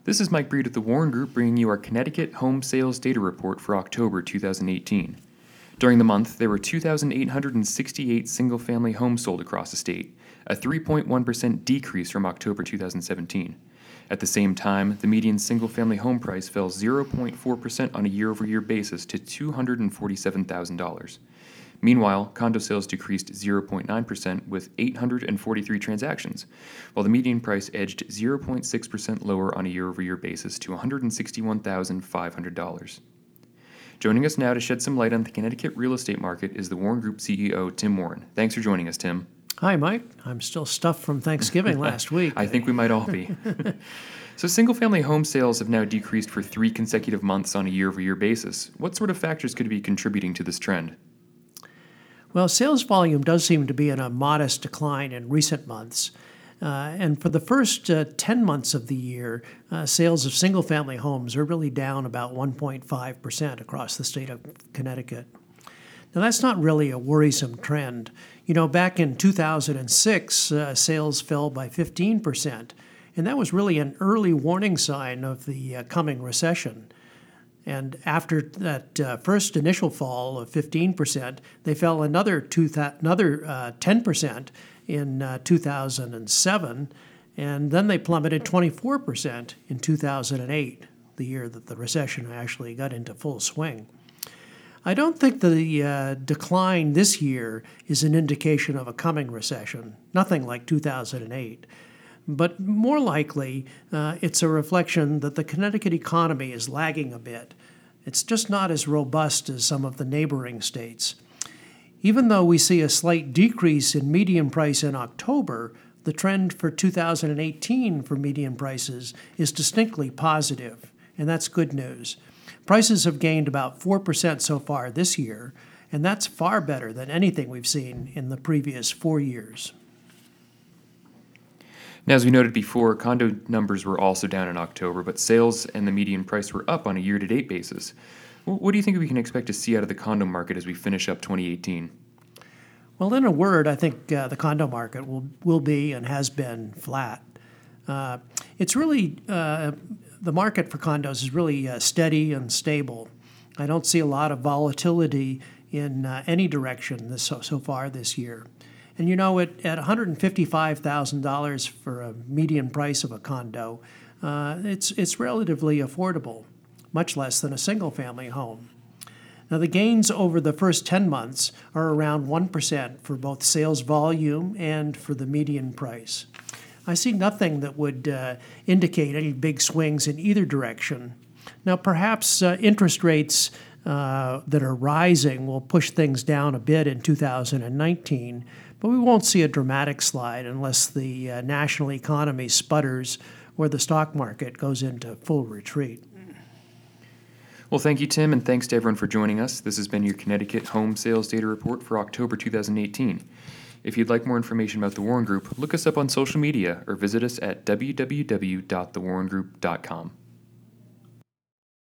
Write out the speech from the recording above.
This is Mike Breed at the Warren Group bringing you our Connecticut Home Sales Data Report for October 2018. During the month, there were 2,868 single-family homes sold across the state, a 3.1% decrease from October 2017. At the same time, the median single-family home price fell 0.4% on a year-over-year basis to $247,000. Meanwhile, condo sales decreased 0.9% with 843 transactions, while the median price edged 0.6% lower on a year-over-year basis to $161,500. Joining us now to shed some light on the Connecticut real estate market is the Warren Group CEO, Tim Warren. Thanks for joining us, Tim. Hi, Mike. I'm still stuffed from Thanksgiving last week. I think we might all be. So single-family home sales have now decreased for 3 consecutive months on a year-over-year basis. What sort of factors could be contributing to this trend? Well, sales volume does seem to be in a modest decline in recent months. And for the first 10 months of the year, sales of single-family homes are really down about 1.5% across the state of Connecticut. Now, that's not really a worrisome trend. You know, back in 2006, sales fell by 15%, and that was really an early warning sign of the coming recession. And after that first initial fall of 15%, they fell another 10% in 2007, and then they plummeted 24% in 2008, the year that the recession actually got into full swing. I don't think the decline this year is an indication of a coming recession, nothing like 2008. But more likely, it's a reflection that the Connecticut economy is lagging a bit. It's just not as robust as some of the neighboring states. Even though we see a slight decrease in median price in October, the trend for 2018 for median prices is distinctly positive, and that's good news. Prices have gained about 4% so far this year, and that's far better than anything we've seen in the previous 4 years. Now, as we noted before, condo numbers were also down in October, but sales and the median price were up on a year-to-date basis. What do you think we can expect to see out of the condo market as we finish up 2018? Well, in a word, I think the condo market will be and has been flat. It's really, the market for condos is really steady and stable. I don't see a lot of volatility in any direction so far this year. And you know, at $155,000 for a median price of a condo, it's relatively affordable, much less than a single-family home. Now, the gains over the first 10 months are around 1% for both sales volume and for the median price. I see nothing that would indicate any big swings in either direction. Now, perhaps interest rates that are rising will push things down a bit in 2019, but we won't see a dramatic slide unless the national economy sputters or the stock market goes into full retreat. Well, thank you, Tim, and thanks to everyone for joining us. This has been your Connecticut Home Sales Data Report for October 2018. If you'd like more information about the Warren Group, look us up on social media or visit us at www.thewarrengroup.com.